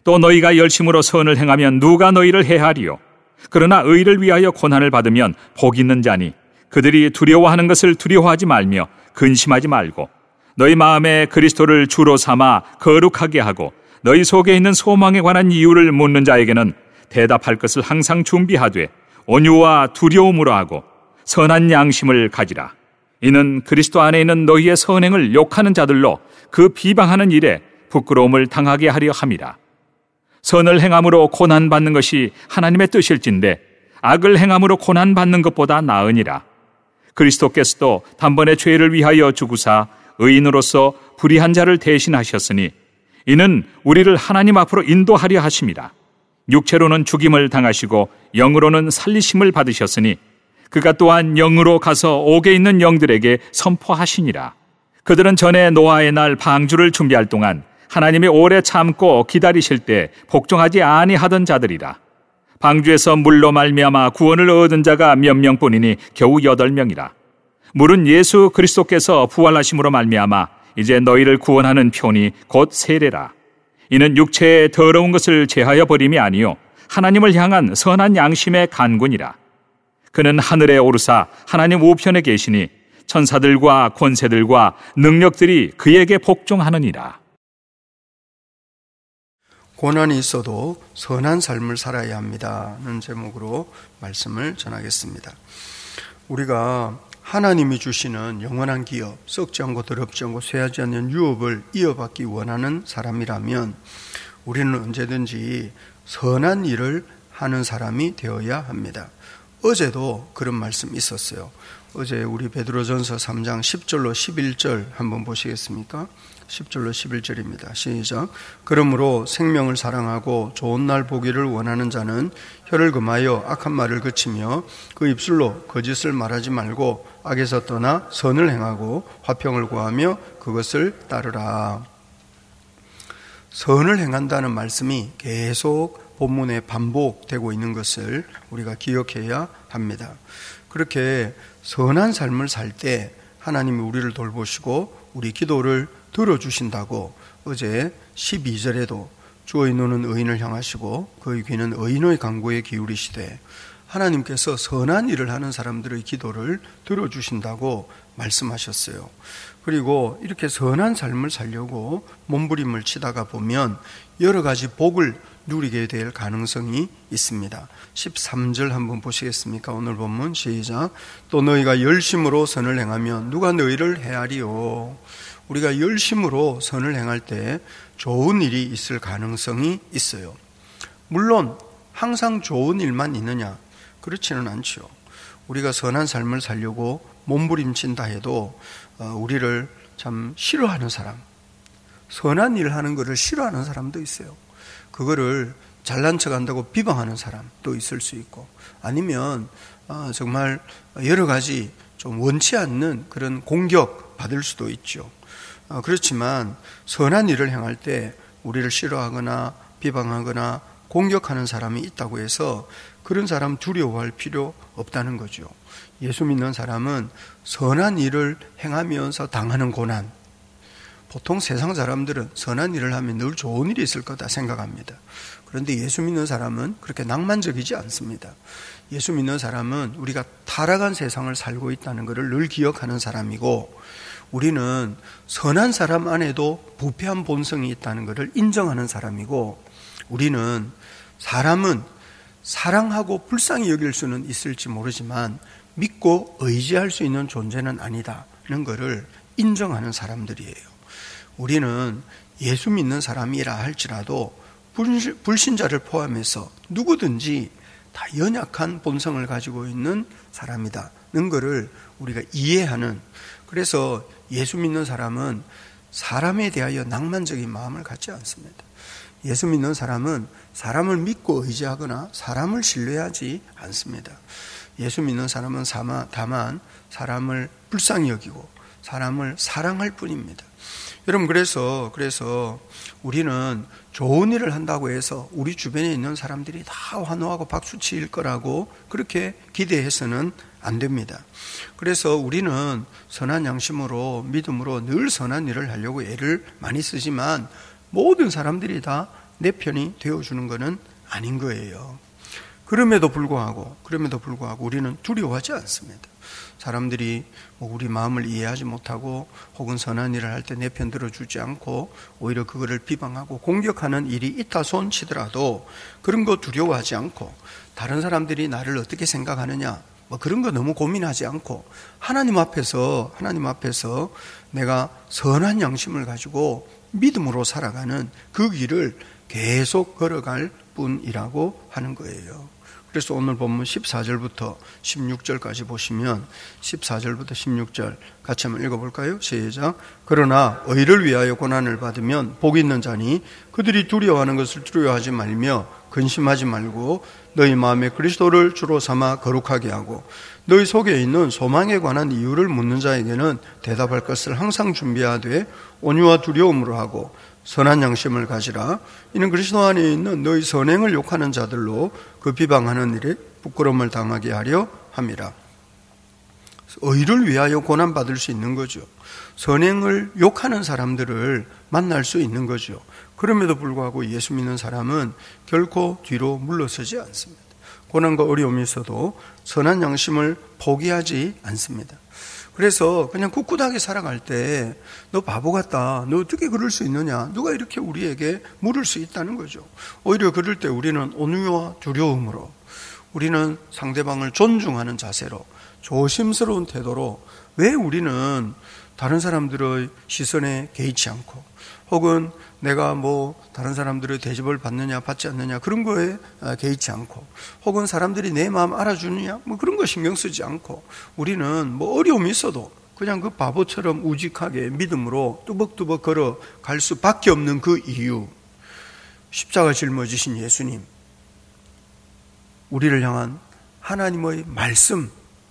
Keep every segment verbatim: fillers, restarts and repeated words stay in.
또 너희가 열심으로 선을 행하면 누가 너희를 해하리요? 그러나 의를 위하여 고난을 받으면 복 있는 자니 그들이 두려워하는 것을 두려워하지 말며 근심하지 말고 너희 마음에 그리스도를 주로 삼아 거룩하게 하고 너희 속에 있는 소망에 관한 이유를 묻는 자에게는 대답할 것을 항상 준비하되 온유와 두려움으로 하고 선한 양심을 가지라. 이는 그리스도 안에 있는 너희의 선행을 욕하는 자들로 그 비방하는 일에 부끄러움을 당하게 하려 함이라. 선을 행함으로 고난받는 것이 하나님의 뜻일진데 악을 행함으로 고난받는 것보다 나으니라. 그리스도께서도 단번에 죄를 위하여 죽으사 의인으로서 불의한 자를 대신하셨으니 이는 우리를 하나님 앞으로 인도하려 하심이라. 육체로는 죽임을 당하시고 영으로는 살리심을 받으셨으니 그가 또한 영으로 가서 옥에 있는 영들에게 선포하시니라. 그들은 전에 노아의 날 방주를 준비할 동안 하나님이 오래 참고 기다리실 때 복종하지 아니하던 자들이라. 방주에서 물로 말미암아 구원을 얻은 자가 몇 명뿐이니 겨우 여덟 명이라. 물은 예수 그리스도께서 부활하심으로 말미암아 이제 너희를 구원하는 표니 곧 세례라. 이는 육체의 더러운 것을 제하여 버림이 아니요 하나님을 향한 선한 양심의 간군이라. 그는 하늘에 오르사 하나님 우편에 계시니 천사들과 권세들과 능력들이 그에게 복종하느니라. 고난이 있어도 선한 삶을 살아야 합니다는 제목으로 말씀을 전하겠습니다. 우리가 하나님이 주시는 영원한 기업, 썩지 않고 더럽지 않고 쇠하지 않는 유업을 이어받기 원하는 사람이라면 우리는 언제든지 선한 일을 하는 사람이 되어야 합니다. 어제도 그런 말씀이 있었어요. 어제 우리 베드로전서 삼 장 십 절로 십일 절 한번 보시겠습니까? 십 절로 십일 절입니다. 시작. 그러므로 생명을 사랑하고 좋은 날 보기를 원하는 자는 혀를 금하여 악한 말을 그치며 그 입술로 거짓을 말하지 말고 악에서 떠나 선을 행하고 화평을 구하며 그것을 따르라. 선을 행한다는 말씀이 계속 본문에 반복되고 있는 것을 우리가 기억해야 합니다. 그렇게 선한 삶을 살 때 하나님이 우리를 돌보시고 우리 기도를 들어주신다고 어제 십이 절에도 주의 눈은 의인을 향하시고 그의 귀는 의인의 간구에 기울이시되 하나님께서 선한 일을 하는 사람들의 기도를 들어주신다고 말씀하셨어요. 그리고 이렇게 선한 삶을 살려고 몸부림을 치다가 보면 여러 가지 복을 누리게 될 가능성이 있습니다. 십삼 절 한번 보시겠습니까? 오늘 본문 시작. 또 너희가 열심으로 선을 행하면 누가 너희를 해하리요. 우리가 열심으로 선을 행할 때 좋은 일이 있을 가능성이 있어요. 물론 항상 좋은 일만 있느냐? 그렇지는 않죠. 우리가 선한 삶을 살려고 몸부림친다 해도 우리를 참 싫어하는 사람, 선한 일을 하는 것을 싫어하는 사람도 있어요. 그거를 잘난 척한다고 비방하는 사람도 있을 수 있고, 아니면 정말 여러 가지 좀 원치 않는 그런 공격 받을 수도 있죠. 그렇지만 선한 일을 행할 때 우리를 싫어하거나 비방하거나 공격하는 사람이 있다고 해서 그런 사람 두려워할 필요 없다는 거죠. 예수 믿는 사람은 선한 일을 행하면서 당하는 고난, 보통 세상 사람들은 선한 일을 하면 늘 좋은 일이 있을 거다 생각합니다. 그런데 예수 믿는 사람은 그렇게 낭만적이지 않습니다. 예수 믿는 사람은 우리가 타락한 세상을 살고 있다는 것을 늘 기억하는 사람이고, 우리는 선한 사람 안에도 부패한 본성이 있다는 것을 인정하는 사람이고, 우리는 사람은 사랑하고 불쌍히 여길 수는 있을지 모르지만 믿고 의지할 수 있는 존재는 아니다는 것을 인정하는 사람들이에요. 우리는 예수 믿는 사람이라 할지라도 불신자를 포함해서 누구든지 다 연약한 본성을 가지고 있는 사람이다는 것을 우리가 이해하는, 그래서 예수 믿는 사람은 사람에 대하여 낭만적인 마음을 갖지 않습니다. 예수 믿는 사람은 사람을 믿고 의지하거나 사람을 신뢰하지 않습니다. 예수 믿는 사람은 다만 사람을 불쌍히 여기고 사람을 사랑할 뿐입니다. 여러분, 그래서 그래서 우리는 좋은 일을 한다고 해서 우리 주변에 있는 사람들이 다 환호하고 박수칠 거라고 그렇게 기대해서는 안 됩니다. 그래서 우리는 선한 양심으로 믿음으로 늘 선한 일을 하려고 애를 많이 쓰지만 모든 사람들이 다 내 편이 되어주는 것은 아닌 거예요. 그럼에도 불구하고 그럼에도 불구하고 우리는 두려워하지 않습니다. 사람들이 뭐 우리 마음을 이해하지 못하고 혹은 선한 일을 할 때 내 편 들어주지 않고 오히려 그거를 비방하고 공격하는 일이 있다 손치더라도 그런 거 두려워하지 않고 다른 사람들이 나를 어떻게 생각하느냐 뭐 그런 거 너무 고민하지 않고 하나님 앞에서 하나님 앞에서 내가 선한 양심을 가지고 믿음으로 살아가는 그 길을 계속 걸어갈 뿐이라고 하는 거예요. 그래서 오늘 본문 십사 절부터 십육 절까지 보시면 십사 절부터 십육 절 같이 한번 읽어볼까요? 시작. 그러나 의를 위하여 고난을 받으면 복이 있는 자니 그들이 두려워하는 것을 두려워하지 말며 근심하지 말고 너희 마음에 그리스도를 주로 삼아 거룩하게 하고 너희 속에 있는 소망에 관한 이유를 묻는 자에게는 대답할 것을 항상 준비하되 온유와 두려움으로 하고 선한 양심을 가지라. 이는 그리스도 안에 있는 너희 선행을 욕하는 자들로 그 비방하는 일에 부끄러움을 당하게 하려 함이라. 의를 위하여 고난받을 수 있는 거죠. 선행을 욕하는 사람들을 만날 수 있는 거죠. 그럼에도 불구하고 예수 믿는 사람은 결코 뒤로 물러서지 않습니다. 고난과 어려움이 있어도 선한 양심을 포기하지 않습니다. 그래서 그냥 꿋꿋하게 살아갈 때 너 바보 같다, 너 어떻게 그럴 수 있느냐, 누가 이렇게 우리에게 물을 수 있다는 거죠. 오히려 그럴 때 우리는 온유와 두려움으로, 우리는 상대방을 존중하는 자세로, 조심스러운 태도로, 왜 우리는 다른 사람들의 시선에 개의치 않고 혹은 내가 뭐 다른 사람들의 대접을 받느냐 받지 않느냐 그런 거에 개의치 않고 혹은 사람들이 내 마음 알아주느냐 뭐 그런 거 신경 쓰지 않고 우리는 뭐 어려움이 있어도 그냥 그 바보처럼 우직하게 믿음으로 뚜벅뚜벅 걸어갈 수밖에 없는 그 이유, 십자가 짊어지신 예수님, 우리를 향한 하나님의 말씀,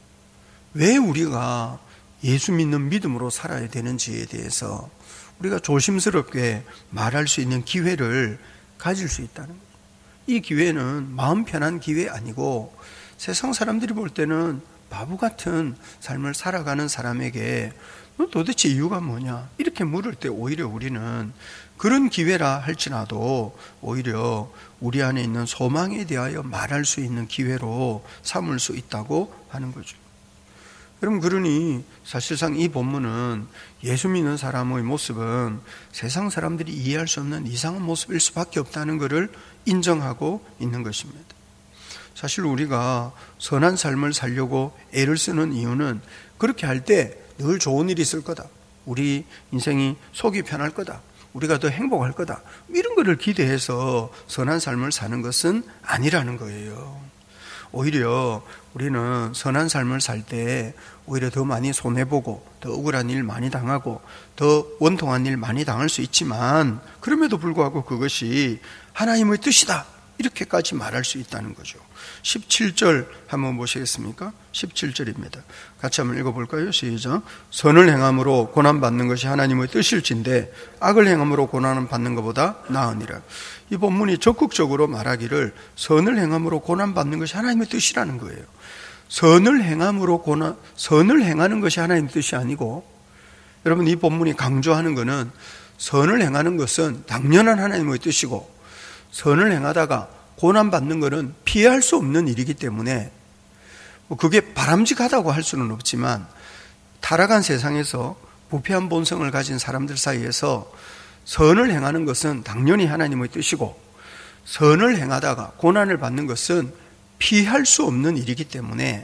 왜 우리가 예수 믿는 믿음으로 살아야 되는지에 대해서 우리가 조심스럽게 말할 수 있는 기회를 가질 수 있다는 거예요. 이 기회는 마음 편한 기회 아니고 세상 사람들이 볼 때는 바보 같은 삶을 살아가는 사람에게 너 도대체 이유가 뭐냐 이렇게 물을 때 오히려 우리는 그런 기회라 할지라도 오히려 우리 안에 있는 소망에 대하여 말할 수 있는 기회로 삼을 수 있다고 하는 거죠. 여러분, 그러니 사실상 이 본문은 예수 믿는 사람의 모습은 세상 사람들이 이해할 수 없는 이상한 모습일 수밖에 없다는 것을 인정하고 있는 것입니다. 사실 우리가 선한 삶을 살려고 애를 쓰는 이유는 그렇게 할 때 늘 좋은 일이 있을 거다, 우리 인생이 속이 편할 거다, 우리가 더 행복할 거다, 이런 것을 기대해서 선한 삶을 사는 것은 아니라는 거예요. 오히려 우리는 선한 삶을 살 때 오히려 더 많이 손해보고 더 억울한 일 많이 당하고 더 원통한 일 많이 당할 수 있지만 그럼에도 불구하고 그것이 하나님의 뜻이다 이렇게까지 말할 수 있다는 거죠. 십칠 절 한번 보시겠습니까? 십칠 절입니다. 같이 한번 읽어볼까요? 시작. 선을 행함으로 고난받는 것이 하나님의 뜻일진데 악을 행함으로 고난을 받는 것보다 나으니라. 이 본문이 적극적으로 말하기를 선을 행함으로 고난받는 것이 하나님의 뜻이라는 거예요. 선을 행함으로 고난, 선을 행하는 것이 하나님의 뜻이 아니고, 여러분 이 본문이 강조하는 것은 선을 행하는 것은 당연한 하나님의 뜻이고 선을 행하다가 고난받는 것은 피할 수 없는 일이기 때문에 그게 바람직하다고 할 수는 없지만 타락한 세상에서 부패한 본성을 가진 사람들 사이에서 선을 행하는 것은 당연히 하나님의 뜻이고 선을 행하다가 고난을 받는 것은 피할 수 없는 일이기 때문에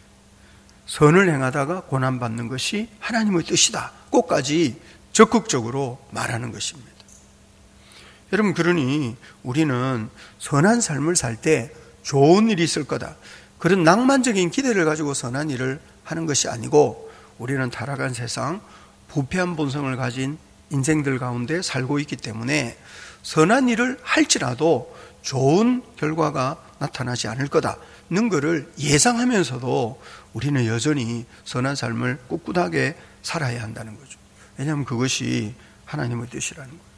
선을 행하다가 고난받는 것이 하나님의 뜻이다 꼭까지 적극적으로 말하는 것입니다. 여러분, 그러니 우리는 선한 삶을 살 때 좋은 일이 있을 거다, 그런 낭만적인 기대를 가지고 선한 일을 하는 것이 아니고 우리는 타락한 세상, 부패한 본성을 가진 인생들 가운데 살고 있기 때문에 선한 일을 할지라도 좋은 결과가 나타나지 않을 거다는 것을 예상하면서도 우리는 여전히 선한 삶을 꿋꿋하게 살아야 한다는 거죠. 왜냐하면 그것이 하나님의 뜻이라는 거예요.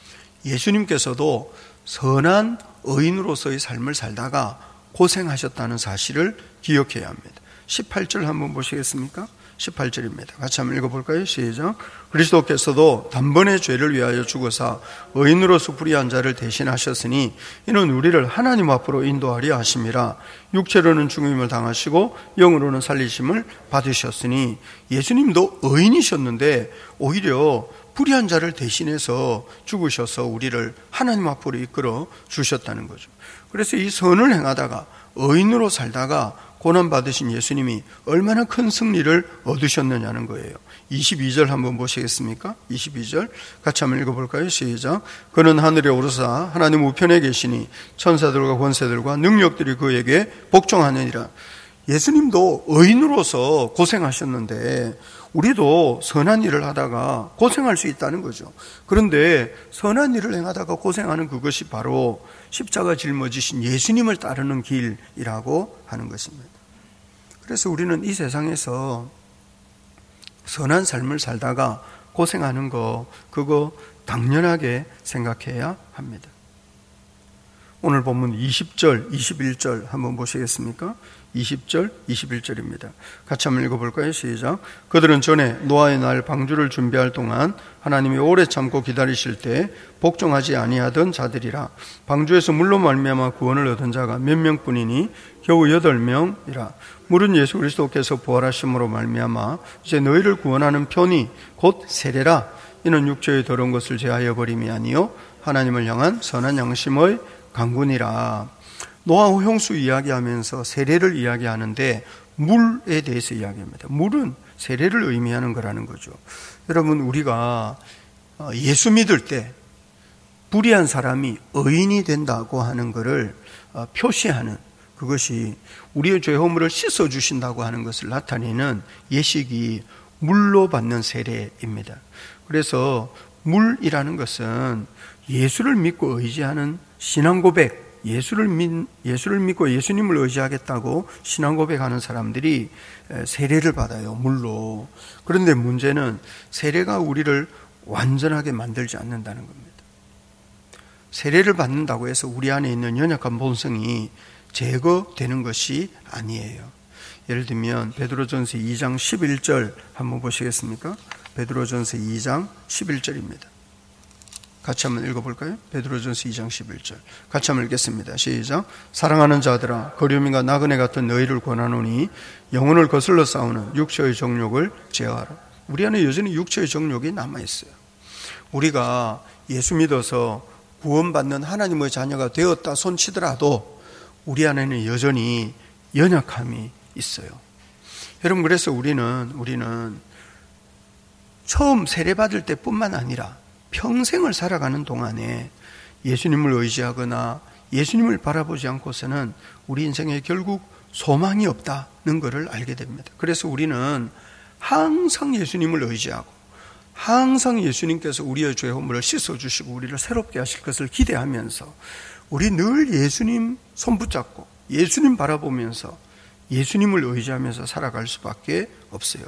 예수님께서도 선한 의인으로서의 삶을 살다가 고생하셨다는 사실을 기억해야 합니다. 십팔 절 한번 보시겠습니까? 십팔 절입니다. 같이 한번 읽어볼까요? 시작. 그리스도께서도 단번에 죄를 위하여 죽으사 의인으로서 불의한 자를 대신하셨으니 이는 우리를 하나님 앞으로 인도하려 하심이라. 육체로는 죽임을 당하시고 영으로는 살리심을 받으셨으니 예수님도 의인이셨는데 오히려 불의한 자를 대신해서 죽으셔서 우리를 하나님 앞으로 이끌어 주셨다는 거죠. 그래서 이 선을 행하다가 의인으로 살다가 고난받으신 예수님이 얼마나 큰 승리를 얻으셨느냐는 거예요. 이십이 절 한번 보시겠습니까? 이십이 절 같이 한번 읽어볼까요? 시작. 그는 하늘에 오르사 하나님 우편에 계시니 천사들과 권세들과 능력들이 그에게 복종하느니라. 예수님도 의인으로서 고생하셨는데 우리도 선한 일을 하다가 고생할 수 있다는 거죠. 그런데 선한 일을 행하다가 고생하는 그것이 바로 십자가 짊어지신 예수님을 따르는 길이라고 하는 것입니다. 그래서 우리는 이 세상에서 선한 삶을 살다가 고생하는 거, 그거 당연하게 생각해야 합니다. 오늘 본문 이십 절, 이십일 절 한번 보시겠습니까? 이십 절, 이십일 절입니다. 같이 한번 읽어볼까요? 시작. 그들은 전에 노아의 날 방주를 준비할 동안 하나님이 오래 참고 기다리실 때 복종하지 아니하던 자들이라. 방주에서 물로 말미암아 구원을 얻은 자가 몇 명뿐이니 겨우 여덟 명이라. 물은 예수 그리스도께서 부활하심으로 말미암아 이제 너희를 구원하는 편이 곧 세례라. 이는 육체의 더러운 것을 제하여 버림이 아니요 하나님을 향한 선한 양심의 강군이라. 노아 홍수 이야기하면서 세례를 이야기하는데 물에 대해서 이야기합니다. 물은 세례를 의미하는 거라는 거죠. 여러분, 우리가 예수 믿을 때 불의한 사람이 의인이 된다고 하는 것을 표시하는, 그것이 우리의 죄 허물을 씻어주신다고 하는 것을 나타내는 예식이 물로 받는 세례입니다. 그래서 물이라는 것은 예수를 믿고 의지하는 신앙 고백, 예수를, 믿, 예수를 믿고 예수님을 의지하겠다고 신앙 고백하는 사람들이 세례를 받아요, 물로. 그런데 문제는 세례가 우리를 완전하게 만들지 않는다는 겁니다. 세례를 받는다고 해서 우리 안에 있는 연약한 본성이 제거되는 것이 아니에요. 예를 들면 베드로전서 이 장 십일 절 한번 보시겠습니까? 베드로전서 이 장 십일 절입니다. 같이 한번 읽어볼까요? 베드로전서 이 장 십일 절 같이 한번 읽겠습니다. 시작. 사랑하는 자들아, 거류민과 나그네 같은 너희를 권하노니 영혼을 거슬러 싸우는 육체의 정욕을 제어하라. 우리 안에 여전히 육체의 정욕이 남아있어요. 우리가 예수 믿어서 구원받는 하나님의 자녀가 되었다 손치더라도 우리 안에는 여전히 연약함이 있어요. 여러분, 그래서 우리는 우리는 처음 세례받을 때뿐만 아니라 평생을 살아가는 동안에 예수님을 의지하거나 예수님을 바라보지 않고서는 우리 인생에 결국 소망이 없다는 것을 알게 됩니다. 그래서 우리는 항상 예수님을 의지하고 항상 예수님께서 우리의 죄 허물을 씻어주시고 우리를 새롭게 하실 것을 기대하면서 우리 늘 예수님 손 붙잡고 예수님 바라보면서 예수님을 의지하면서 살아갈 수밖에 없어요.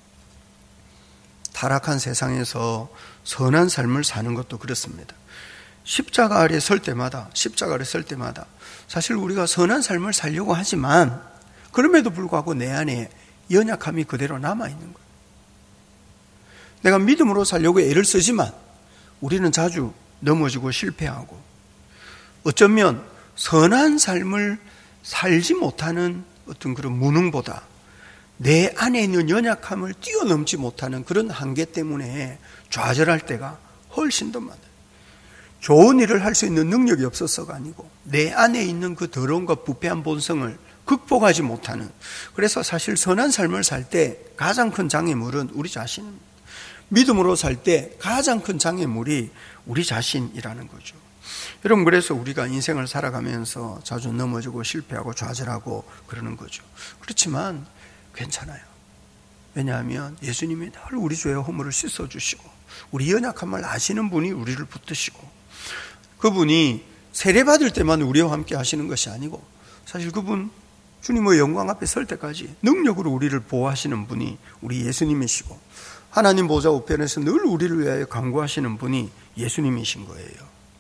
타락한 세상에서 선한 삶을 사는 것도 그렇습니다. 십자가 아래 설 때마다 십자가 아래 설 때마다 사실 우리가 선한 삶을 살려고 하지만 그럼에도 불구하고 내 안에 연약함이 그대로 남아있는 거예요. 내가 믿음으로 살려고 애를 쓰지만 우리는 자주 넘어지고 실패하고 어쩌면 선한 삶을 살지 못하는 어떤 그런 무능보다 내 안에 있는 연약함을 뛰어넘지 못하는 그런 한계 때문에 좌절할 때가 훨씬 더 많아요. 좋은 일을 할 수 있는 능력이 없어서가 아니고 내 안에 있는 그 더러움과 부패한 본성을 극복하지 못하는, 그래서 사실 선한 삶을 살 때 가장 큰 장애물은 우리 자신입니다. 믿음으로 살 때 가장 큰 장애물이 우리 자신이라는 거죠. 여러분, 그래서 우리가 인생을 살아가면서 자주 넘어지고 실패하고 좌절하고 그러는 거죠. 그렇지만 괜찮아요. 왜냐하면 예수님이 늘 우리 죄의 허물을 씻어주시고 우리 연약함을 아시는 분이 우리를 붙드시고 그분이 세례받을 때만 우리와 함께 하시는 것이 아니고 사실 그분 주님의 영광 앞에 설 때까지 능력으로 우리를 보호하시는 분이 우리 예수님이시고 하나님 보좌 우편에서 늘 우리를 위하여 간구하시는 분이 예수님이신 거예요.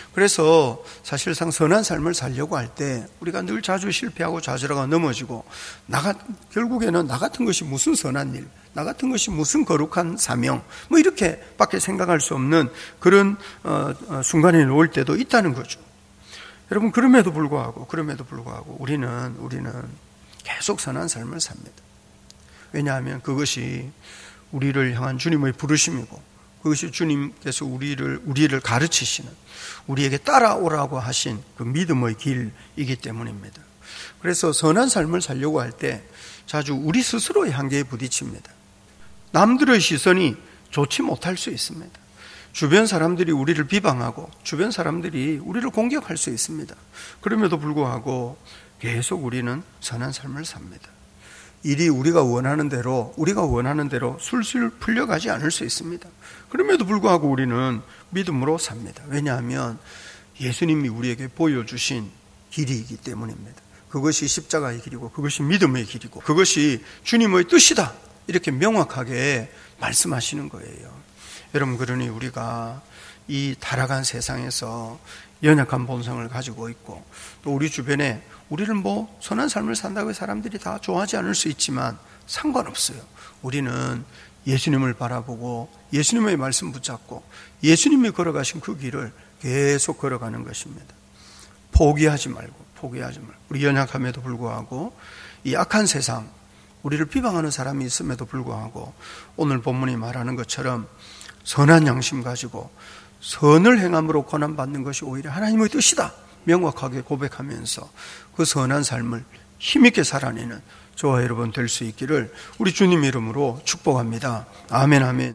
그래서 사실상 선한 삶을 살려고 할 때 우리가 늘 자주 실패하고 좌절하고 넘어지고 나, 결국에는 나 같은 것이 무슨 선한 일, 나 같은 것이 무슨 거룩한 사명, 뭐 이렇게 밖에 생각할 수 없는 그런 어, 어, 순간이 올 때도 있다는 거죠. 여러분, 그럼에도 불구하고 그럼에도 불구하고 우리는 우리는 계속 선한 삶을 삽니다. 왜냐하면 그것이 우리를 향한 주님의 부르심이고, 그것이 주님께서 우리를 우리를 가르치시는, 우리에게 따라오라고 하신 그 믿음의 길이기 때문입니다. 그래서 선한 삶을 살려고 할 때 자주 우리 스스로의 한계에 부딪힙니다. 남들의 시선이 좋지 못할 수 있습니다. 주변 사람들이 우리를 비방하고 주변 사람들이 우리를 공격할 수 있습니다. 그럼에도 불구하고 계속 우리는 선한 삶을 삽니다. 일이 우리가 원하는 대로 우리가 원하는 대로 술술 풀려가지 않을 수 있습니다. 그럼에도 불구하고 우리는 믿음으로 삽니다. 왜냐하면 예수님이 우리에게 보여주신 길이기 때문입니다. 그것이 십자가의 길이고 그것이 믿음의 길이고 그것이 주님의 뜻이다, 이렇게 명확하게 말씀하시는 거예요. 여러분, 그러니 우리가 이 타락한 세상에서 연약한 본성을 가지고 있고, 또 우리 주변에 우리를 뭐 선한 삶을 산다고 사람들이 다 좋아하지 않을 수 있지만 상관없어요. 우리는 예수님을 바라보고 예수님의 말씀 붙잡고 예수님이 걸어가신 그 길을 계속 걸어가는 것입니다. 포기하지 말고 포기하지 말고 우리 연약함에도 불구하고 이 악한 세상, 우리를 비방하는 사람이 있음에도 불구하고 오늘 본문이 말하는 것처럼 선한 양심 가지고 선을 행함으로 고난받는 것이 오히려 하나님의 뜻이다 명확하게 고백하면서 그 선한 삶을 힘있게 살아내는 저와 여러분 될 수 있기를 우리 주님 이름으로 축복합니다. 아멘, 아멘.